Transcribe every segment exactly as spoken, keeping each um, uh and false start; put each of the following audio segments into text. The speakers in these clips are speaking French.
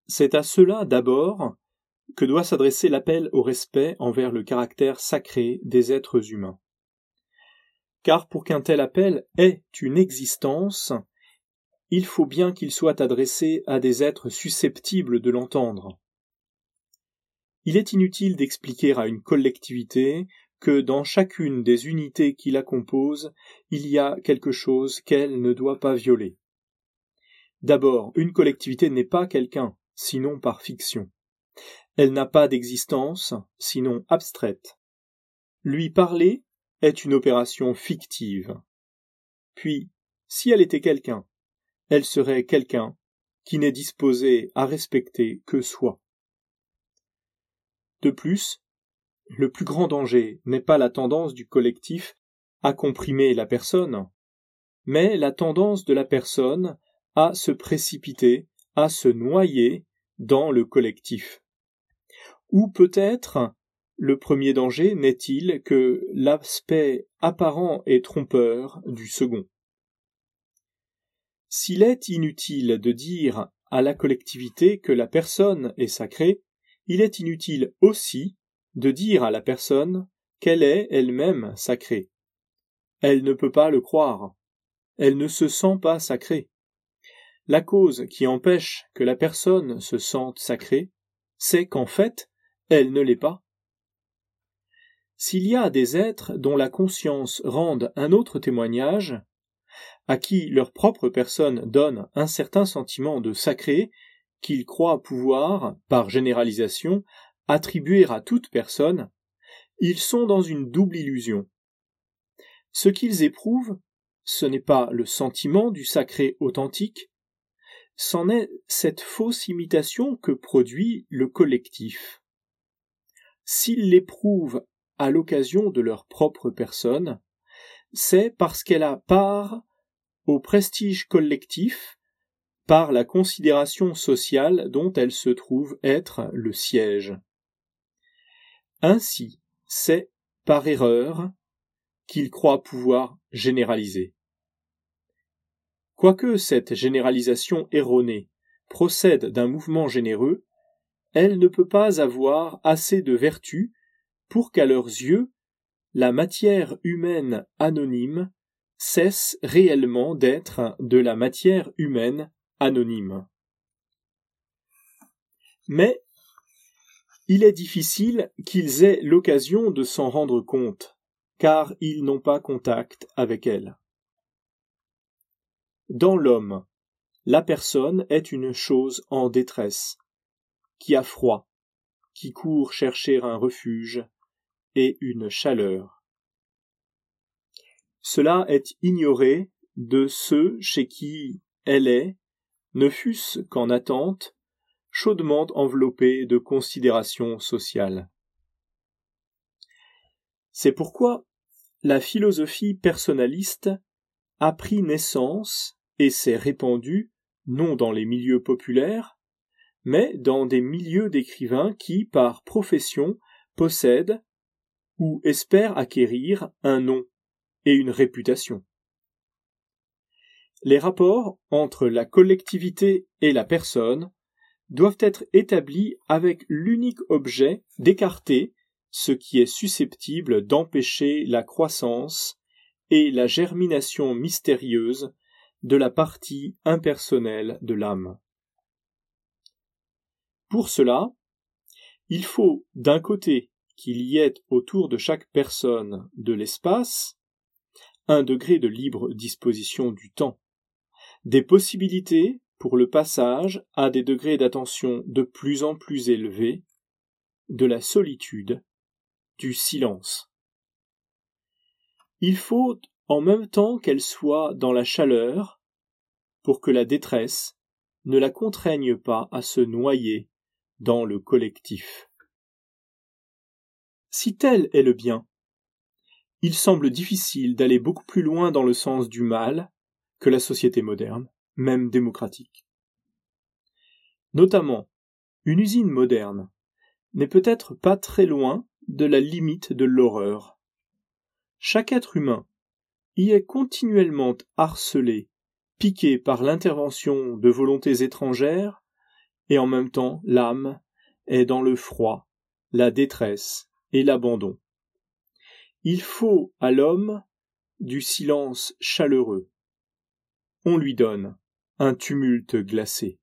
C'est à cela d'abord que doit s'adresser l'appel au respect envers le caractère sacré des êtres humains. Car pour qu'un tel appel ait une existence, il faut bien qu'il soit adressé à des êtres susceptibles de l'entendre. Il est inutile d'expliquer à une collectivité que dans chacune des unités qui la composent, il y a quelque chose qu'elle ne doit pas violer. D'abord, une collectivité n'est pas quelqu'un, sinon par fiction. Elle n'a pas d'existence, sinon abstraite. Lui parler est une opération fictive. Puis, si elle était quelqu'un, elle serait quelqu'un qui n'est disposé à respecter que soi. De plus, le plus grand danger n'est pas la tendance du collectif à comprimer la personne, mais la tendance de la personne à se précipiter, à se noyer dans le collectif. Ou peut-être le premier danger n'est-il que l'aspect apparent et trompeur du second. S'il est inutile de dire à la collectivité que la personne est sacrée, il est inutile aussi de dire à la personne qu'elle est elle-même sacrée. Elle ne peut pas le croire. Elle ne se sent pas sacrée. La cause qui empêche que la personne se sente sacrée, c'est qu'en fait, elle ne l'est pas. S'il y a des êtres dont la conscience rende un autre témoignage, à qui leur propre personne donne un certain sentiment de sacré, qu'ils croient pouvoir, par généralisation, attribuer à toute personne, ils sont dans une double illusion. Ce qu'ils éprouvent, ce n'est pas le sentiment du sacré authentique, c'en est cette fausse imitation que produit le collectif. S'ils l'éprouvent à l'occasion de leur propre personne, c'est parce qu'elle a part au prestige collectif par la considération sociale dont elle se trouve être le siège. Ainsi, c'est par erreur qu'ils croient pouvoir généraliser. Quoique cette généralisation erronée procède d'un mouvement généreux, elle ne peut pas avoir assez de vertu pour qu'à leurs yeux, la matière humaine anonyme cesse réellement d'être de la matière humaine anonyme. Mais il est difficile qu'ils aient l'occasion de s'en rendre compte, car ils n'ont pas contact avec elle. Dans l'homme, la personne est une chose en détresse, qui a froid, qui court chercher un refuge et une chaleur. Cela est ignoré de ceux chez qui elle est, ne fût-ce qu'en attente, chaudement enveloppée de considérations sociales. C'est pourquoi la philosophie personnaliste a pris naissance et s'est répandue non dans les milieux populaires, mais dans des milieux d'écrivains qui, par profession, possèdent ou espèrent acquérir un nom et une réputation. Les rapports entre la collectivité et la personne doivent être établis avec l'unique objet d'écarter ce qui est susceptible d'empêcher la croissance et la germination mystérieuse de la partie impersonnelle de l'âme. Pour cela, il faut d'un côté qu'il y ait autour de chaque personne de l'espace, un degré de libre disposition du temps, des possibilités pour le passage à des degrés d'attention de plus en plus élevés, de la solitude, du silence. Il faut en même temps qu'elle soit dans la chaleur, pour que la détresse ne la contraigne pas à se noyer dans le collectif. Si tel est le bien, il semble difficile d'aller beaucoup plus loin dans le sens du mal que la société moderne, même démocratique. Notamment, une usine moderne n'est peut-être pas très loin de la limite de l'horreur. Chaque être humain y est continuellement harcelé, piqué par l'intervention de volontés étrangères et en même temps l'âme est dans le froid, la détresse et l'abandon. Il faut à l'homme du silence chaleureux. On lui donne un tumulte glacé.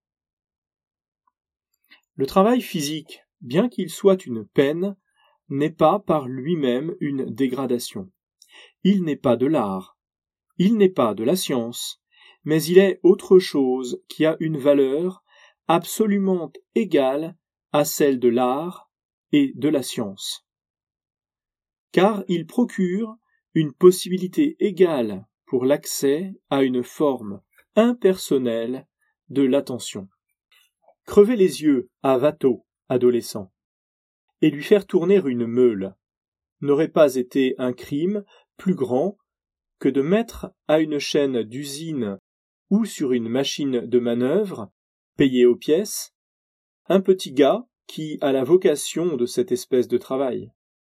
Le travail physique, bien qu'il soit une peine, n'est pas par lui-même une dégradation. Il n'est pas de l'art, il n'est pas de la science, mais il est autre chose qui a une valeur absolument égale à celle de l'art et de la science. Car il procure une possibilité égale pour l'accès à une forme impersonnelle de l'attention. Crever les yeux à Watteau, adolescent, et lui faire tourner une meule n'aurait pas été un crime plus grand que de mettre à une chaîne d'usine ou sur une machine de manœuvre, payée aux pièces, un petit gars qui a la vocation de cette espèce de travail.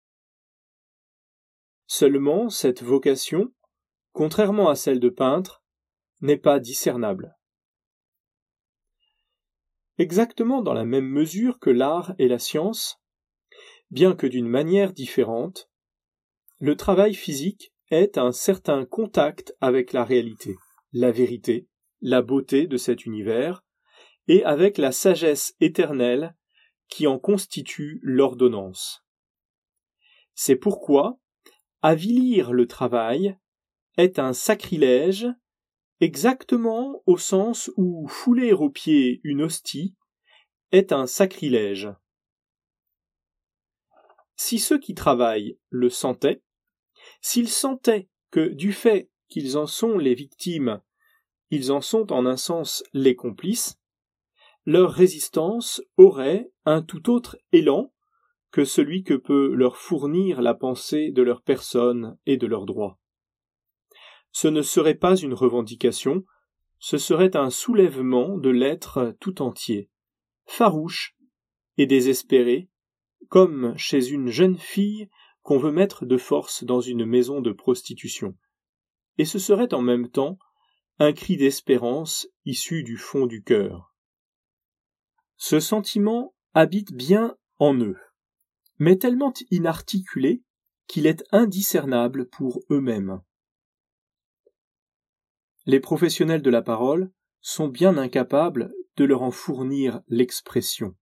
Seulement, cette vocation, contrairement à celle de peintre, n'est pas discernable. Exactement dans la même mesure que l'art et la science, bien que d'une manière différente, le travail physique est un certain contact avec la réalité, la vérité, la beauté de cet univers, et avec la sagesse éternelle qui en constitue l'ordonnance. C'est pourquoi avilir le travail est un sacrilège exactement au sens où fouler aux pieds une hostie est un sacrilège. Si ceux qui travaillent le sentaient, s'ils sentaient que du fait qu'ils en sont les victimes, ils en sont en un sens les complices, leur résistance aurait un tout autre élan que celui que peut leur fournir la pensée de leur personne et de leurs droits. Ce ne serait pas une revendication, ce serait un soulèvement de l'être tout entier, farouche et désespéré, comme chez une jeune fille qu'on veut mettre de force dans une maison de prostitution. Et ce serait en même temps un cri d'espérance issu du fond du cœur. Ce sentiment habite bien en eux, mais tellement inarticulé qu'il est indiscernable pour eux-mêmes. Les professionnels de la parole sont bien incapables de leur en fournir l'expression.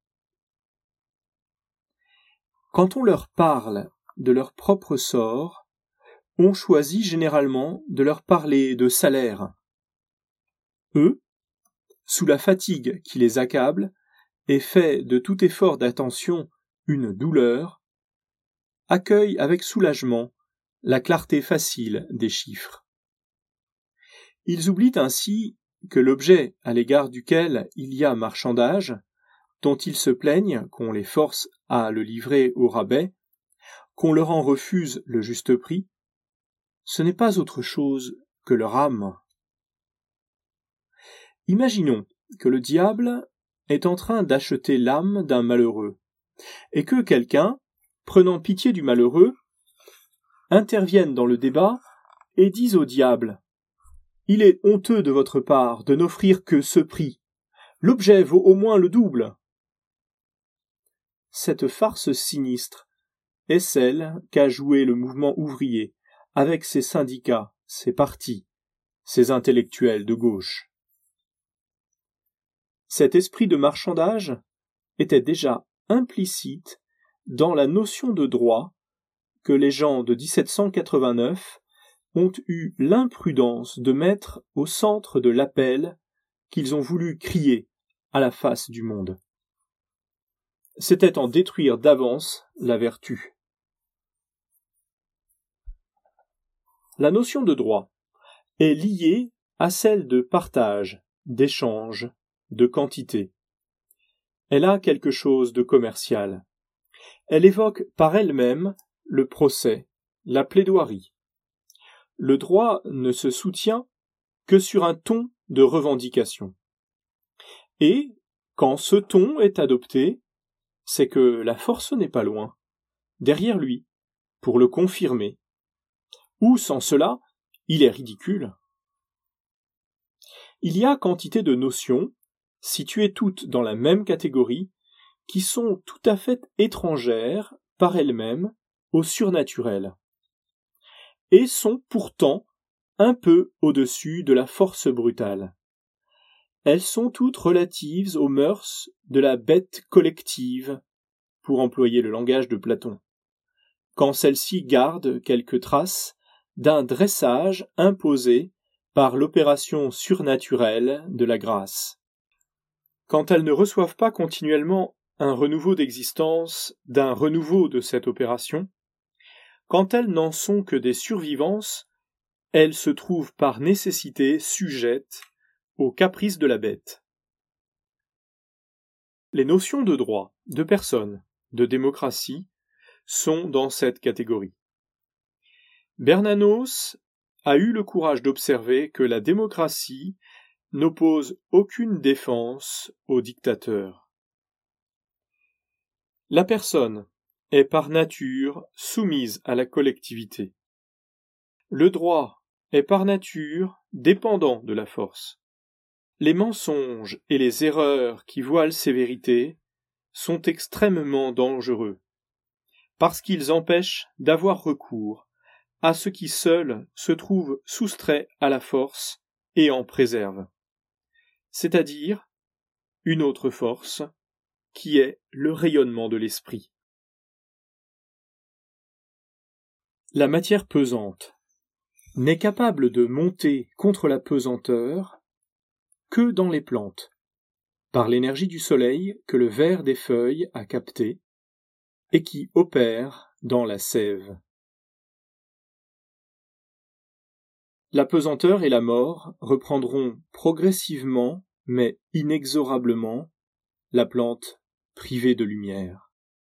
Quand on leur parle de leur propre sort, on choisit généralement de leur parler de salaire. Eux, sous la fatigue qui les accable, et fait de tout effort d'attention une douleur, accueillent avec soulagement la clarté facile des chiffres. Ils oublient ainsi que l'objet à l'égard duquel il y a marchandage, dont ils se plaignent qu'on les force à le livrer au rabais, qu'on leur en refuse le juste prix, ce n'est pas autre chose que leur âme. Imaginons que le diable est en train d'acheter l'âme d'un malheureux, et que quelqu'un, prenant pitié du malheureux, intervienne dans le débat et dise au diable « Il est honteux de votre part de n'offrir que ce prix. L'objet vaut au moins le double. » Cette farce sinistre est celle qu'a joué le mouvement ouvrier avec ses syndicats, ses partis, ses intellectuels de gauche. Cet esprit de marchandage était déjà implicite dans la notion de droit que les gens de dix-sept cent quatre-vingt-neuf ont eu l'imprudence de mettre au centre de l'appel qu'ils ont voulu crier à la face du monde. C'était en détruire d'avance la vertu. La notion de droit est liée à celle de partage, d'échange, de quantité. Elle a quelque chose de commercial. Elle évoque par elle-même le procès, la plaidoirie. Le droit ne se soutient que sur un ton de revendication. Et, quand ce ton est adopté, c'est que la force n'est pas loin, derrière lui, pour le confirmer. Ou sans cela, il est ridicule. Il y a quantité de notions situées toutes dans la même catégorie, qui sont tout à fait étrangères par elles-mêmes au surnaturel, et sont pourtant un peu au-dessus de la force brutale. Elles sont toutes relatives aux mœurs de la bête collective, pour employer le langage de Platon, quand celle-ci garde quelques traces d'un dressage imposé par l'opération surnaturelle de la grâce. Quand elles ne reçoivent pas continuellement un renouveau d'existence d'un renouveau de cette opération, quand elles n'en sont que des survivances, elles se trouvent par nécessité sujettes aux caprices de la bête. Les notions de droit, de personne, de démocratie sont dans cette catégorie. Bernanos a eu le courage d'observer que la démocratie n'oppose aucune défense au dictateur. La personne est par nature soumise à la collectivité. Le droit est par nature dépendant de la force. Les mensonges et les erreurs qui voilent ces vérités sont extrêmement dangereux, parce qu'ils empêchent d'avoir recours à ce qui seul se trouve soustrait à la force et en préserve, c'est-à-dire une autre force, qui est le rayonnement de l'esprit. La matière pesante n'est capable de monter contre la pesanteur que dans les plantes, par l'énergie du soleil que le vert des feuilles a captée et qui opère dans la sève. La pesanteur et la mort reprendront progressivement, mais inexorablement, la plante privée de lumière.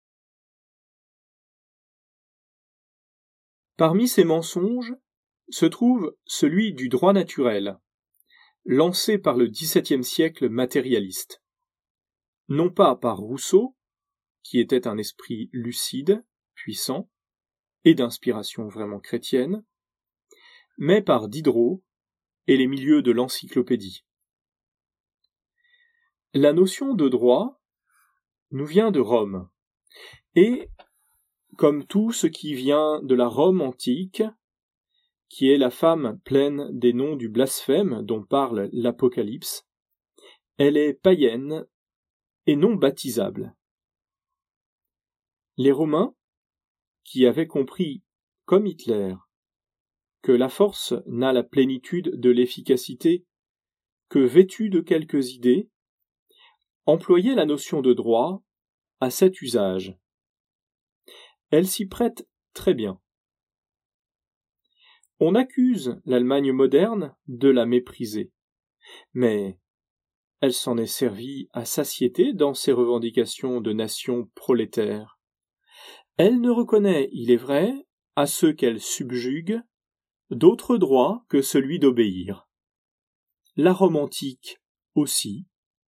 Parmi ces mensonges se trouve celui du droit naturel, lancé par le dix-septième siècle matérialiste. Non pas par Rousseau, qui était un esprit lucide, puissant, et d'inspiration vraiment chrétienne, mais par Diderot et les milieux de l'encyclopédie. La notion de droit nous vient de Rome, et, comme tout ce qui vient de la Rome antique, qui est la femme pleine des noms du blasphème dont parle l'Apocalypse, elle est païenne et non baptisable. Les Romains, qui avaient compris, comme Hitler, que la force n'a la plénitude de l'efficacité que vêtue de quelques idées, employaient la notion de droit à cet usage. Elle s'y prête très bien. On accuse l'Allemagne moderne de la mépriser, mais elle s'en est servie à satiété dans ses revendications de nation prolétaire. Elle ne reconnaît, il est vrai, à ceux qu'elle subjugue, d'autres droits que celui d'obéir. La Rome antique aussi.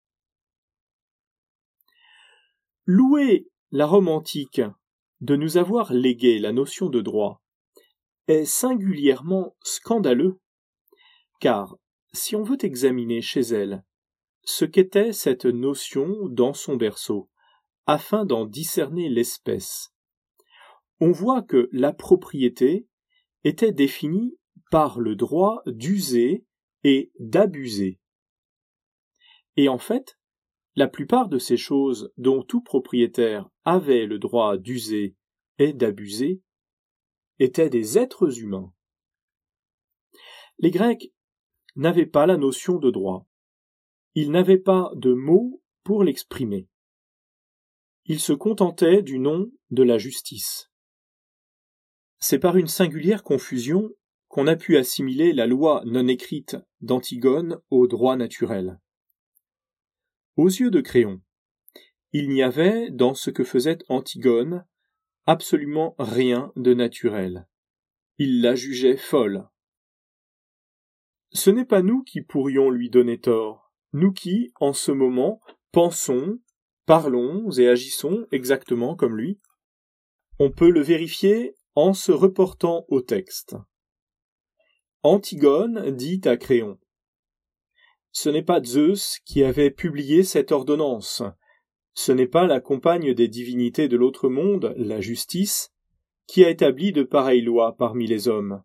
Louer la Rome antique de nous avoir légué la notion de droit est singulièrement scandaleux, car si on veut examiner chez elle ce qu'était cette notion dans son berceau, afin d'en discerner l'espèce, on voit que la propriété était définie par le droit d'user et d'abuser. Et en fait, la plupart de ces choses dont tout propriétaire avait le droit d'user et d'abuser étaient des êtres humains. Les Grecs n'avaient pas la notion de droit. Ils n'avaient pas de mots pour l'exprimer. Ils se contentaient du nom de la justice. C'est par une singulière confusion qu'on a pu assimiler la loi non écrite d'Antigone au droit naturel. Aux yeux de Créon, il n'y avait dans ce que faisait Antigone absolument rien de naturel. Il la jugeait folle. Ce n'est pas nous qui pourrions lui donner tort, nous qui, en ce moment, pensons, parlons et agissons exactement comme lui. On peut le vérifier en se reportant au texte. Antigone dit à Créon : Ce n'est pas Zeus qui avait publié cette ordonnance. Ce n'est pas la compagne des divinités de l'autre monde, la justice, qui a établi de pareilles lois parmi les hommes.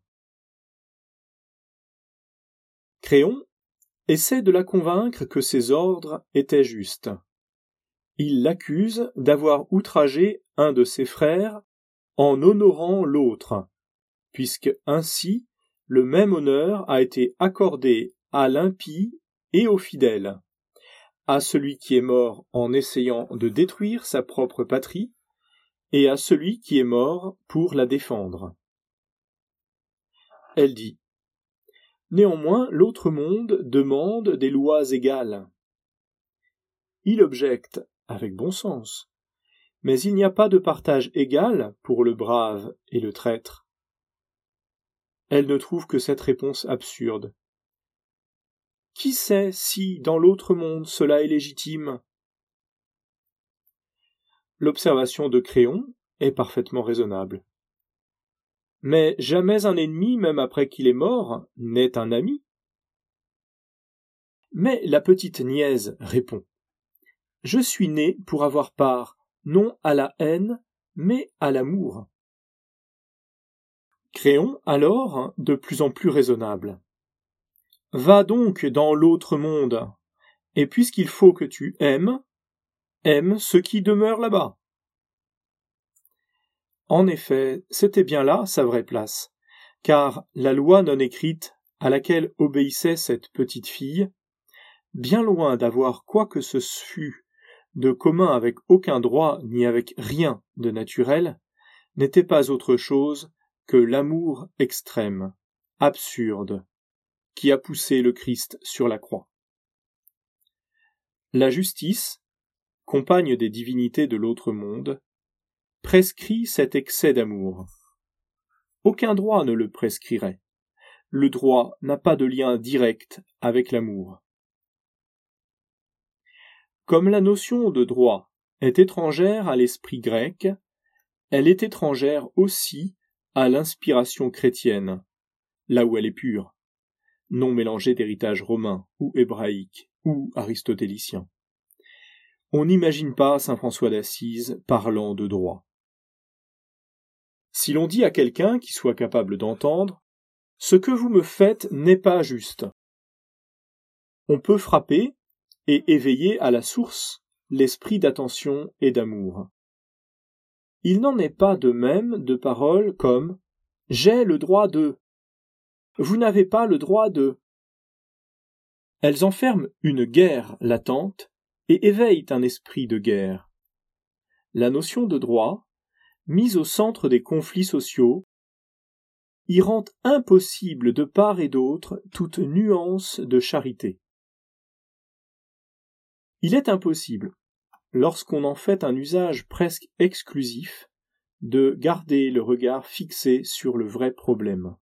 Créon essaie de la convaincre que ces ordres étaient justes. Il l'accuse d'avoir outragé un de ses frères en honorant l'autre, puisque ainsi le même honneur a été accordé à l'impie et au fidèle, à celui qui est mort en essayant de détruire sa propre patrie, et à celui qui est mort pour la défendre. Elle dit : Néanmoins, l'autre monde demande des lois égales. Il objecte, avec bon sens, mais il n'y a pas de partage égal pour le brave et le traître. Elle ne trouve que cette réponse absurde. Qui sait si, dans l'autre monde, cela est légitime ? L'observation de Créon est parfaitement raisonnable. Mais jamais un ennemi, même après qu'il est mort, n'est un ami. Mais la petite niaise répond : Je suis né pour avoir part, non à la haine, mais à l'amour. Créon, alors, de plus en plus raisonnable. Va donc dans l'autre monde, et puisqu'il faut que tu aimes, aime ceux qui demeurent là-bas. En effet, c'était bien là sa vraie place, car la loi non écrite à laquelle obéissait cette petite fille, bien loin d'avoir quoi que ce fût de commun avec aucun droit ni avec rien de naturel, n'était pas autre chose que l'amour extrême, absurde, qui a poussé le Christ sur la croix. La justice, compagne des divinités de l'autre monde, prescrit cet excès d'amour. Aucun droit ne le prescrirait. Le droit n'a pas de lien direct avec l'amour. Comme la notion de droit est étrangère à l'esprit grec, elle est étrangère aussi à l'inspiration chrétienne, là où elle est pure, non mélangée d'héritage romain ou hébraïque ou aristotélicien. On n'imagine pas saint François d'Assise parlant de droit. Si l'on dit à quelqu'un qui soit capable d'entendre « Ce que vous me faites n'est pas juste », on peut frapper et éveiller à la source l'esprit d'attention et d'amour. Il n'en est pas de même de paroles comme « J'ai le droit de »,« Vous n'avez pas le droit de ». Elles enferment une guerre latente et éveillent un esprit de guerre. La notion de droit, mise au centre des conflits sociaux, y rend impossible de part et d'autre toute nuance de charité. Il est impossible, lorsqu'on en fait un usage presque exclusif, de garder le regard fixé sur le vrai problème.